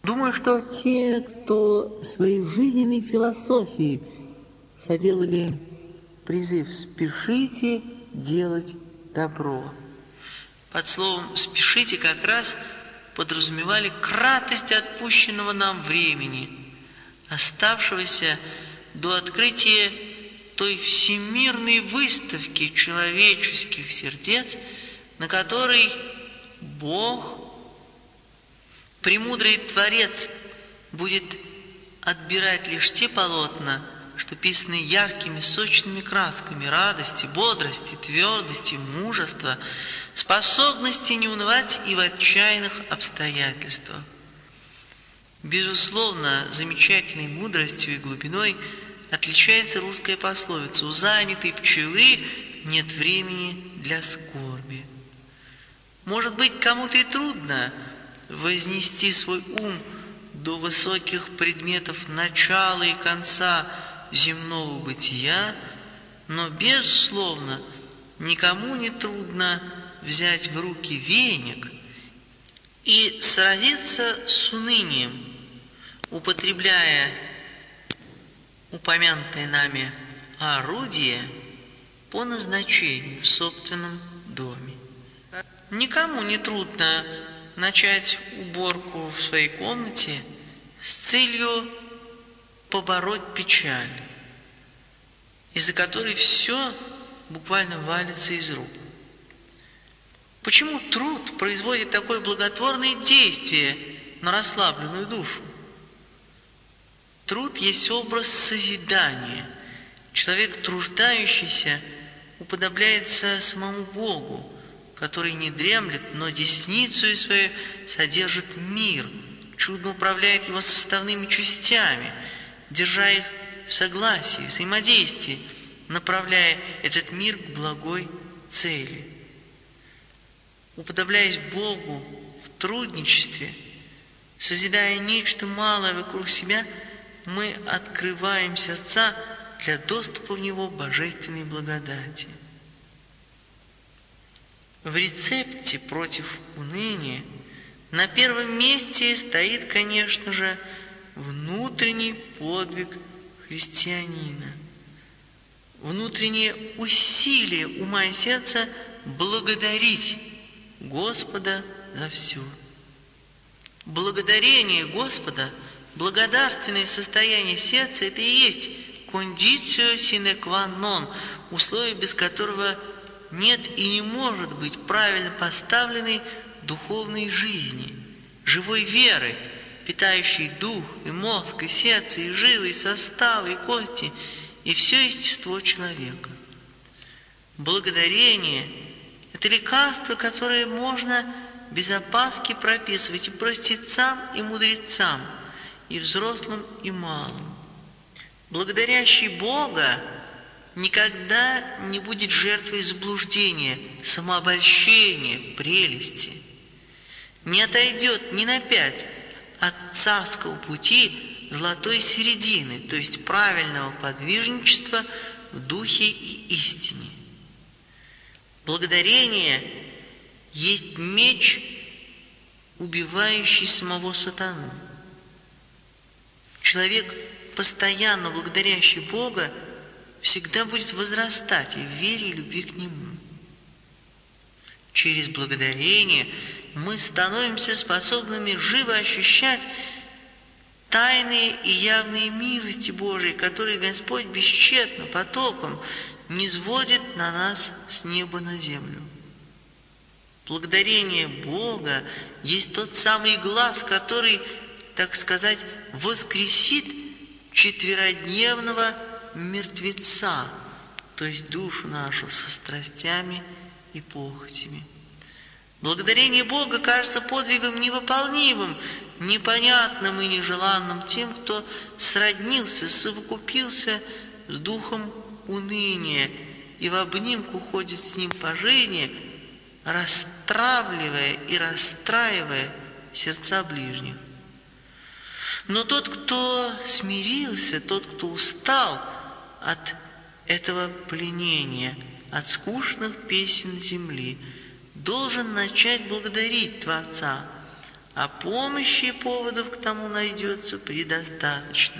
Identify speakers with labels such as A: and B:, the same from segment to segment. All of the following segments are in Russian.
A: Думаю, что те, кто своей жизненной философией соделали призыв «спешите делать добро». Под словом «спешите» как раз подразумевали кратость отпущенного нам времени, оставшегося до открытия той всемирной выставки человеческих сердец, на которой Бог, премудрый Творец, будет отбирать лишь те полотна, что писаны яркими, сочными красками радости, бодрости, твердости, мужества, способности не унывать и в отчаянных обстоятельствах. Безусловно, замечательной мудростью и глубиной отличается русская пословица: «У занятой пчелы нет времени для скорби». Может быть, кому-то и трудно вознести свой ум до высоких предметов начала и конца земного бытия, но, безусловно, никому не трудно взять в руки веник и сразиться с унынием, употребляя упомянутое нами орудие по назначению в собственном доме. Никому не трудно начать уборку в своей комнате с целью побороть печаль, из-за которой все буквально валится из рук. Почему труд производит такое благотворное действие на расслабленную душу? Труд есть образ созидания. Человек, труждающийся, уподобляется самому Богу, который не дремлет, но десницею свою содержит мир, чудно управляет его составными частями, держа их в согласии, взаимодействии, направляя этот мир к благой цели. Уподобляясь Богу в трудничестве, созидая нечто малое вокруг себя, мы открываем сердца для доступа в него божественной благодати. В рецепте против уныния на первом месте стоит, конечно же, внутренний подвиг христианина, внутреннее усилие ума и сердца благодарить Господа за все. Благодарение Господа, благодарственное состояние сердца – это и есть кондицио sine qua non, условие, без которого нет и не может быть правильно поставленной духовной жизни, живой веры, питающей дух и мозг, и сердце, и жилы, и составы, и кости, и все естество человека. Благодарение – это лекарство, которое можно без опаски прописывать и простецам, и мудрецам, и взрослым, и малым. Благодарящий Бога никогда не будет жертвой заблуждения, самообольщения, прелести. Не отойдет ни на 5 от царского пути золотой середины, то есть правильного подвижничества в духе и истине. Благодарение есть меч, убивающий самого сатану. Человек, постоянно благодарящий Бога, всегда будет возрастать в вере и любви к Нему. Через благодарение мы становимся способными живо ощущать тайные и явные милости Божии, которые Господь бесчетно, потоком низводит на нас с неба на землю. Благодарение Бога есть тот самый глаз, который, так сказать, воскресит четверодневного мертвеца, то есть душу нашу со страстями и похотями. Благодарение Бога кажется подвигом невыполнимым, непонятным и нежеланным тем, кто сроднился, совокупился с духом уныния и в обнимку ходит с ним по жизни, расстравливая и расстраивая сердца ближних. Но тот, кто смирился, тот, кто устал от этого пленения, от скучных песен земли, должен начать благодарить Творца, а помощи и поводов к тому найдется предостаточно.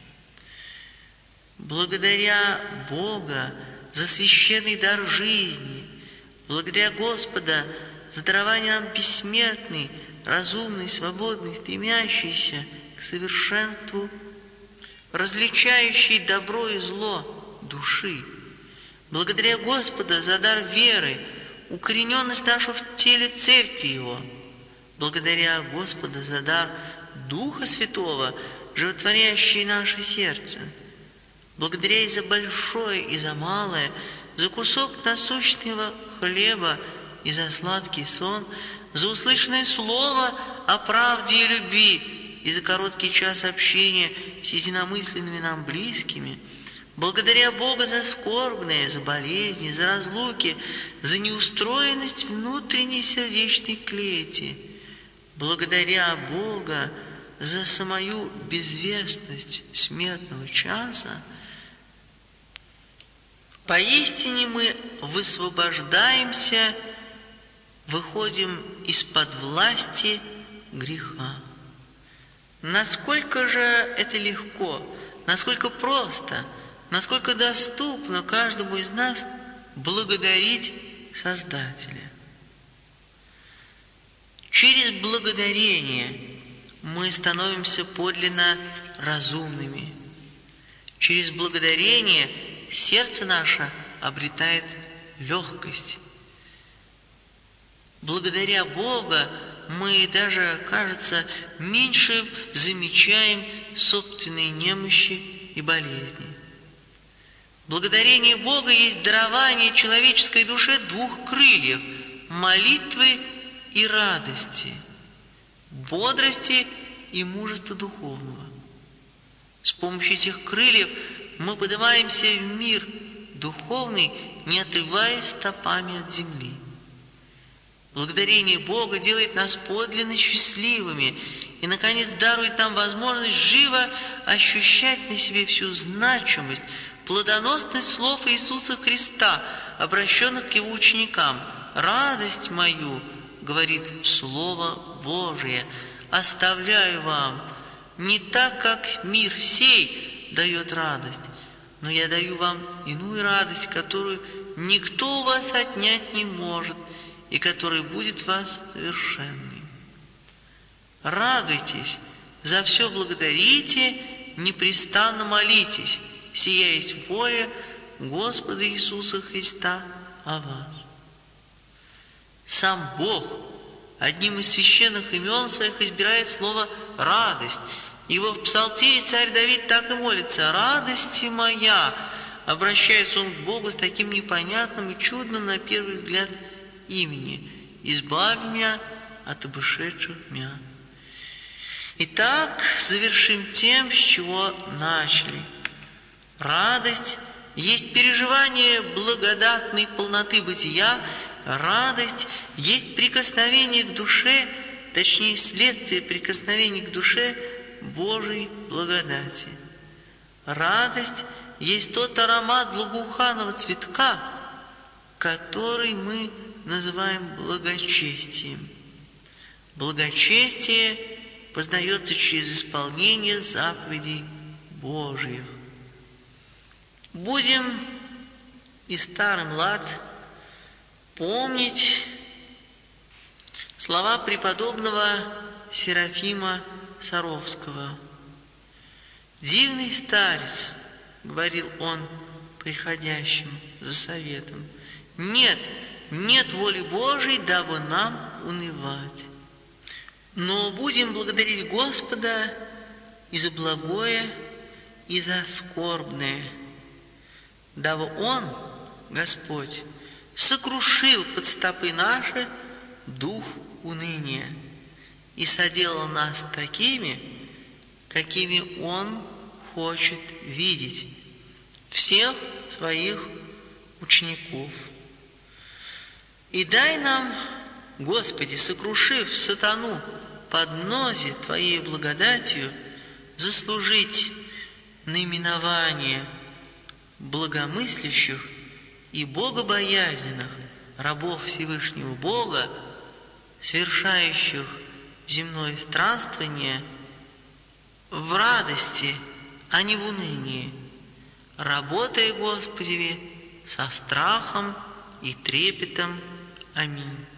A: Благодаря Бога за священный дар жизни, благодаря Господа за дарование нам бессмертный, разумный, свободный, стремящийся к совершенству, различающий добро и зло души. Благодаря Господа за дар веры, укорененность нашу в теле Церкви Его. Благодаря Господа за дар Духа Святого, животворящий наше сердце. Благодаря и за большое, и за малое, за кусок насущного хлеба, и за сладкий сон, за услышанное слово о правде и любви, и за короткий час общения с единомысленными нам близкими. Благодаря Бога за скорбное, за болезни, за разлуки, за неустроенность внутренней сердечной клети. Благодаря Бога за самую безвестность смертного часа, поистине мы высвобождаемся, выходим из-под власти греха. Насколько же это легко, насколько просто, насколько доступно каждому из нас благодарить Создателя. Через благодарение мы становимся подлинно разумными. Через благодарение сердце наше обретает легкость. Благодаря Бога мы даже, кажется, меньше замечаем собственные немощи и болезни. Благодарение Бога есть дарование человеческой душе двух крыльев – молитвы и радости, бодрости и мужества духовного. С помощью этих крыльев мы поднимаемся в мир духовный, не отрываясь стопами от земли. Благодарение Бога делает нас подлинно счастливыми и, наконец, дарует нам возможность живо ощущать на себе всю значимость, плодоносность слов Иисуса Христа, обращенных к Его ученикам. «Радость мою, — говорит Слово Божие, — оставляю вам, не так, как мир сей дает радость, но я даю вам иную радость, которую никто у вас отнять не может, и которая будет в вас совершенной. Радуйтесь, за все благодарите, непрестанно молитесь, сия есть воля Господа Иисуса Христа о вас». Сам Бог одним из священных имен своих избирает слово «радость». Его в Псалтире царь Давид так и молится: «Радости моя!» Обращается он к Богу с таким непонятным и чудным на первый взгляд имени: «Избавь меня от обошедших меня». Итак, завершим тем, с чего начали. Радость есть переживание благодатной полноты бытия, радость есть прикосновение к душе, точнее, следствие прикосновения к душе Божьей благодати. Радость есть тот аромат благоуханного цветка, который мы называем благочестием. Благочестие познается через исполнение заповедей Божьих. Будем и старый млад помнить слова преподобного Серафима Саровского. «Дивный старец, — говорил он приходящим за советом, — нет воли Божией, дабы нам унывать. Но будем благодарить Господа и за благое, и за скорбное, дабы Он, Господь, сокрушил под стопы наши дух уныния и соделал нас такими, какими Он хочет видеть всех своих учеников. И дай нам, Господи, сокрушив сатану под нозе Твоей благодатью, заслужить наименование благомыслящих и богобоязненных рабов Всевышнего Бога, совершающих земное странствование в радости, а не в унынии. Работай, Господи, со страхом и трепетом. Аминь.